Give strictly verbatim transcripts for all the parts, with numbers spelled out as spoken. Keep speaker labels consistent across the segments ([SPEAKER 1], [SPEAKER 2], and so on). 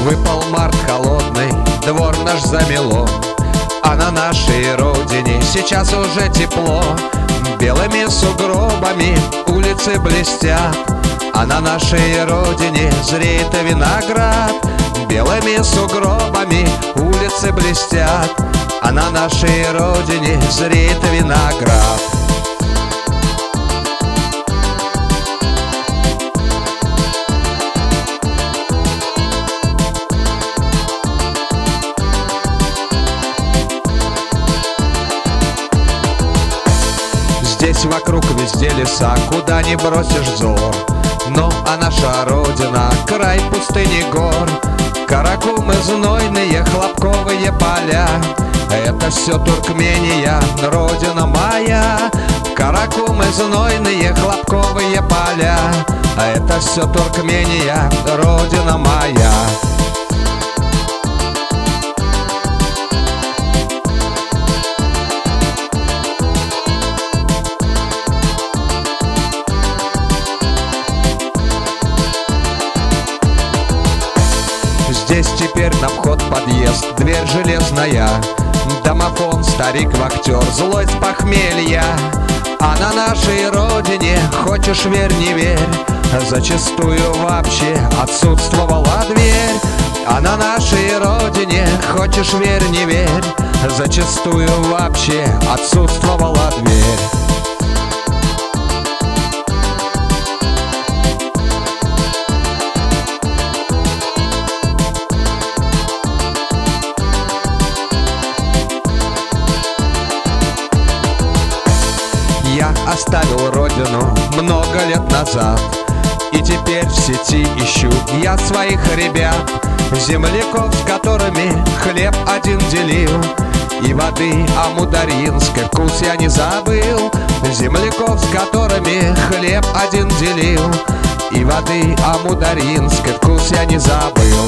[SPEAKER 1] Выпал март холодный, двор наш замело, а на нашей родине сейчас уже тепло. Белыми сугробами улицы блестят, а на нашей родине зреет виноград. Белыми сугробами улицы блестят, а на нашей родине зреет виноград. Здесь вокруг везде леса, куда не бросишь взор. Ну а наша родина — край пустыни гор. Каракумы знойные, хлопковые поля — это все Туркмения, родина моя. Каракумы знойные, хлопковые поля — это все Туркмения, родина моя. Здесь теперь на вход подъезд, дверь железная, домофон, старик-вахтер, злой с похмелья. А на нашей родине, хочешь верь, не верь, зачастую вообще отсутствовала дверь. А на нашей родине, хочешь верь, не верь, зачастую вообще отсутствовала дверь. Я оставил родину много лет назад, и теперь в сети ищу я своих ребят, земляков, с которыми хлеб один делил, и воды амударьинской вкус я не забыл. Земляков, с которыми хлеб один делил, и воды амударьинской вкус я не забыл.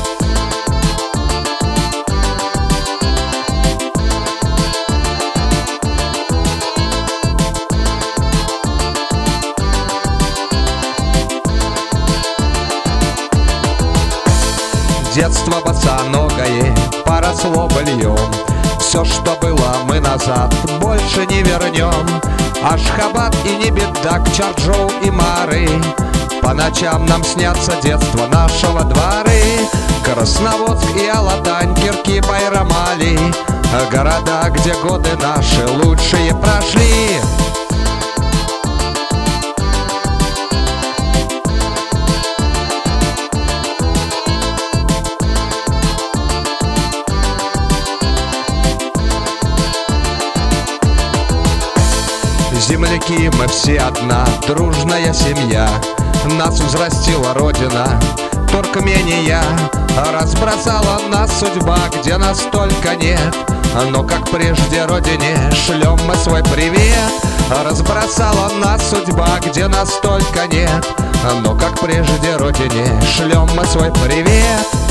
[SPEAKER 1] Детство босоногое поросло быльем, все, что было, мы назад больше не вернем. Ашхабад и Небедак, Чарджоу и Мары, по ночам нам снятся детства нашего дворы. Красноводск и Алатань, Кирки, Байрамали, города, где годы наши лучшие прошли. Земляки, мы все одна дружная семья, нас взрастила родина Туркмения. Разбросала нас судьба, где нас только нет, но как прежде родине шлем мы свой привет. Разбросала нас судьба, где нас только нет, но как прежде родине шлем мы свой привет.